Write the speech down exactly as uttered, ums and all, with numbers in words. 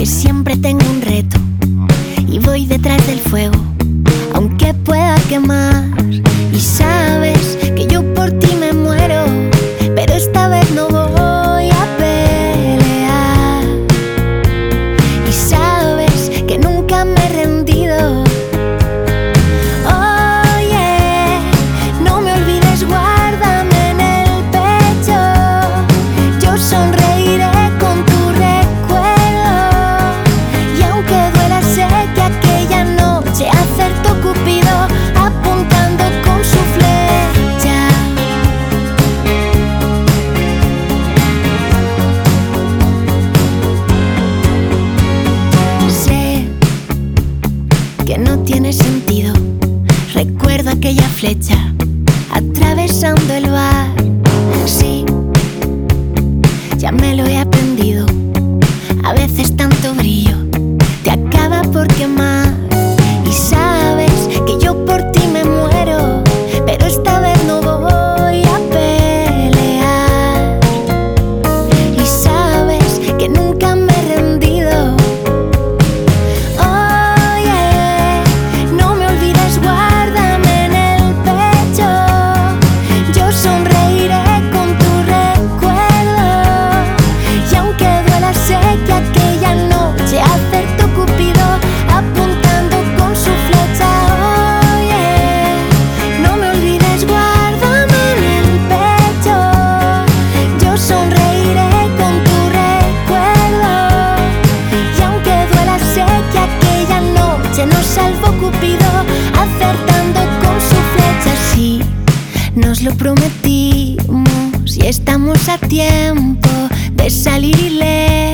que siempre tengo un reto y voy detrás del fuego, aunque pueda quemar. Y sabes que yo por ti me muero, pero esta vez no voy a pelear. Y sabes que nunca me he rendido. Oye, no me olvides, guárdame en el pecho. Yo sonreiré con tu recuerdo. Y aunque duela, sé que aquella noche acertó Cupido apuntando con su flecha. Sé que no tiene sentido. Recuerdo aquella flecha atravesando el bar. Sí, ya me lo he aprendido. A veces tanto brillo te acaba por quemar. Y sabes que yo por ti me muero, pero esta vez no voy a pelear. Y sabes que nunca me he rendido. Oye, no me olvides, guárdame en el pecho. Yo sonreiré con tu recuerdo. Y aunque duela, sé que aquella noche acertó Cupido apuntando con su flecha. Oye, no me olvides, guárdame en el pecho. Yo sonreiré con tu recuerdo. Y aunque duela, sé que aquella noche nos salvó Cupido acertando con su flecha. Sí, nos lo prometimos y estamos a tiempo de salir ilesos.